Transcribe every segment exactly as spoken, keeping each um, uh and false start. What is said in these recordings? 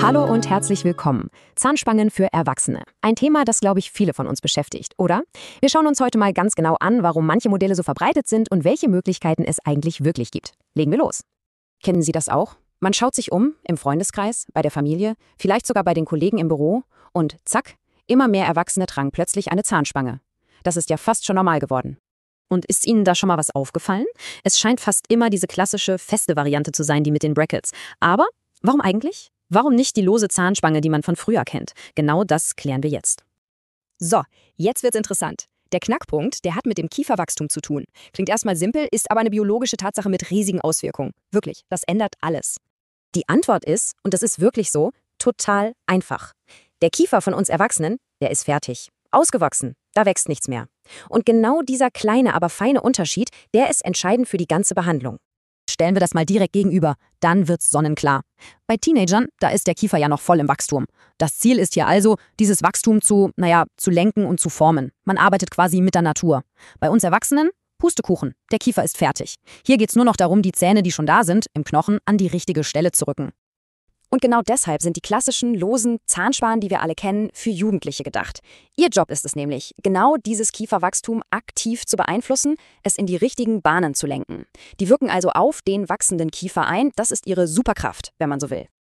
Hallo und herzlich willkommen. Zahnspangen für Erwachsene. Ein Thema, das, glaube ich, viele von uns beschäftigt, oder? Wir schauen uns heute mal ganz genau an, warum manche Modelle so verbreitet sind und welche Möglichkeiten es eigentlich wirklich gibt. Legen wir los. Kennen Sie das auch? Man schaut sich um, im Freundeskreis, bei der Familie, vielleicht sogar bei den Kollegen im Büro und zack, immer mehr Erwachsene tragen plötzlich eine Zahnspange. Das ist ja fast schon normal geworden. Und ist Ihnen da schon mal was aufgefallen? Es scheint fast immer diese klassische, feste Variante zu sein, die mit den Brackets. Aber warum eigentlich? Warum nicht die lose Zahnspange, die man von früher kennt? Genau das klären wir jetzt. So, jetzt wird's interessant. Der Knackpunkt, der hat mit dem Kieferwachstum zu tun. Klingt erstmal simpel, ist aber eine biologische Tatsache mit riesigen Auswirkungen. Wirklich, das ändert alles. Die Antwort ist, und das ist wirklich so, total einfach. Der Kiefer von uns Erwachsenen, der ist fertig. Ausgewachsen, da wächst nichts mehr. Und genau dieser kleine, aber feine Unterschied, der ist entscheidend für die ganze Behandlung. Stellen wir das mal direkt gegenüber, dann wird's sonnenklar. Bei Teenagern, da ist der Kiefer ja noch voll im Wachstum. Das Ziel ist hier also, dieses Wachstum zu, naja, zu lenken und zu formen. Man arbeitet quasi mit der Natur. Bei uns Erwachsenen, Pustekuchen, der Kiefer ist fertig. Hier geht's nur noch darum, die Zähne, die schon da sind, im Knochen an die richtige Stelle zu rücken. Und genau deshalb sind die klassischen, losen Zahnspangen, die wir alle kennen, für Jugendliche gedacht. Ihr Job ist es nämlich, genau dieses Kieferwachstum aktiv zu beeinflussen, es in die richtigen Bahnen zu lenken. Die wirken also auf den wachsenden Kiefer ein, das ist ihre Superkraft, wenn man so will.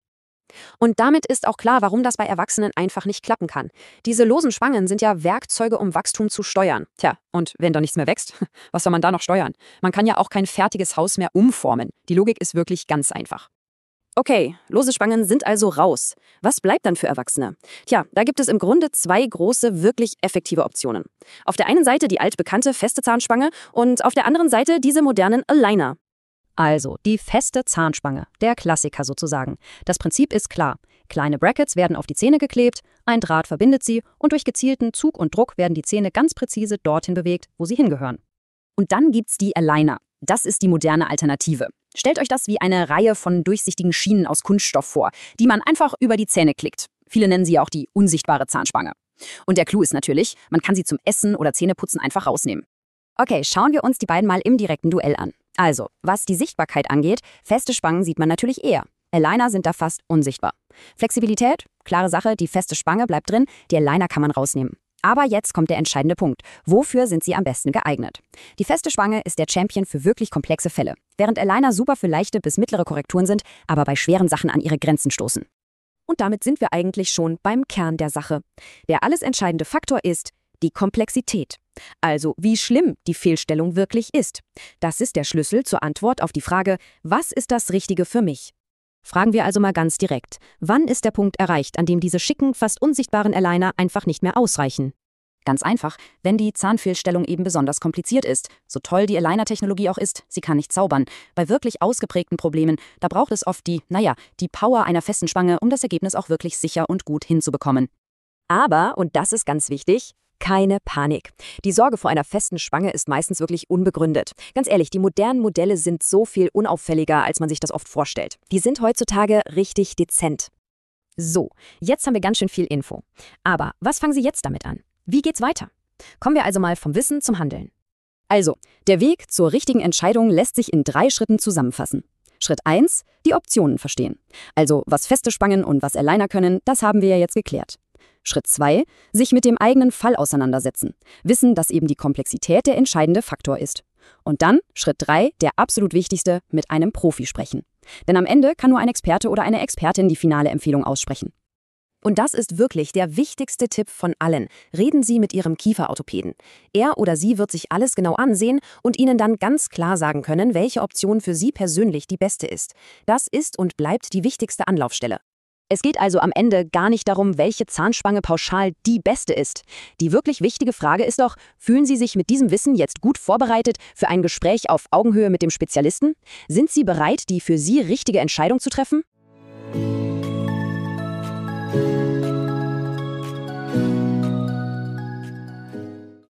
Und damit ist auch klar, warum das bei Erwachsenen einfach nicht klappen kann. Diese losen Spangen sind ja Werkzeuge, um Wachstum zu steuern. Tja, und wenn da nichts mehr wächst, was soll man da noch steuern? Man kann ja auch kein fertiges Haus mehr umformen. Die Logik ist wirklich ganz einfach. Okay, lose Spangen sind also raus. Was bleibt dann für Erwachsene? Tja, da gibt es im Grunde zwei große, wirklich effektive Optionen. Auf der einen Seite die altbekannte feste Zahnspange und auf der anderen Seite diese modernen Aligner. Also, die feste Zahnspange, der Klassiker sozusagen. Das Prinzip ist klar. Kleine Brackets werden auf die Zähne geklebt, ein Draht verbindet sie und durch gezielten Zug und Druck werden die Zähne ganz präzise dorthin bewegt, wo sie hingehören. Und dann gibt's die Aligner. Das ist die moderne Alternative. Stellt euch das wie eine Reihe von durchsichtigen Schienen aus Kunststoff vor, die man einfach über die Zähne klickt. Viele nennen sie auch die unsichtbare Zahnspange. Und der Clou ist natürlich, man kann sie zum Essen oder Zähneputzen einfach rausnehmen. Okay, schauen wir uns die beiden mal im direkten Duell an. Also, was die Sichtbarkeit angeht, feste Spangen sieht man natürlich eher. Aligner sind da fast unsichtbar. Flexibilität, klare Sache, die feste Spange bleibt drin, die Aligner kann man rausnehmen. Aber jetzt kommt der entscheidende Punkt. Wofür sind sie am besten geeignet? Die feste Spange ist der Champion für wirklich komplexe Fälle, während Aligner super für leichte bis mittlere Korrekturen sind, aber bei schweren Sachen an ihre Grenzen stoßen. Und damit sind wir eigentlich schon beim Kern der Sache. Der alles entscheidende Faktor ist die Komplexität. Also wie schlimm die Fehlstellung wirklich ist. Das ist der Schlüssel zur Antwort auf die Frage, was ist das Richtige für mich? Fragen wir also mal ganz direkt, wann ist der Punkt erreicht, an dem diese schicken, fast unsichtbaren Aligner einfach nicht mehr ausreichen? Ganz einfach, wenn die Zahnfehlstellung eben besonders kompliziert ist. So toll die Aligner-Technologie auch ist, sie kann nicht zaubern. Bei wirklich ausgeprägten Problemen, da braucht es oft die, naja, die Power einer festen Spange, um das Ergebnis auch wirklich sicher und gut hinzubekommen. Aber, und das ist ganz wichtig, keine Panik. Die Sorge vor einer festen Spange ist meistens wirklich unbegründet. Ganz ehrlich, die modernen Modelle sind so viel unauffälliger, als man sich das oft vorstellt. Die sind heutzutage richtig dezent. So, jetzt haben wir ganz schön viel Info. Aber was fangen Sie jetzt damit an? Wie geht's weiter? Kommen wir also mal vom Wissen zum Handeln. Also, der Weg zur richtigen Entscheidung lässt sich in drei Schritten zusammenfassen. Schritt eins, die Optionen verstehen. Also, was feste Spangen und was Aligner können, das haben wir ja jetzt geklärt. Schritt zwei, sich mit dem eigenen Fall auseinandersetzen. Wissen, dass eben die Komplexität der entscheidende Faktor ist. Und dann, Schritt drei, der absolut wichtigste, mit einem Profi sprechen. Denn am Ende kann nur ein Experte oder eine Expertin die finale Empfehlung aussprechen. Und das ist wirklich der wichtigste Tipp von allen. Reden Sie mit Ihrem Kieferorthopäden. Er oder sie wird sich alles genau ansehen und Ihnen dann ganz klar sagen können, welche Option für Sie persönlich die beste ist. Das ist und bleibt die wichtigste Anlaufstelle. Es geht also am Ende gar nicht darum, welche Zahnspange pauschal die beste ist. Die wirklich wichtige Frage ist doch, fühlen Sie sich mit diesem Wissen jetzt gut vorbereitet für ein Gespräch auf Augenhöhe mit dem Spezialisten? Sind Sie bereit, die für Sie richtige Entscheidung zu treffen?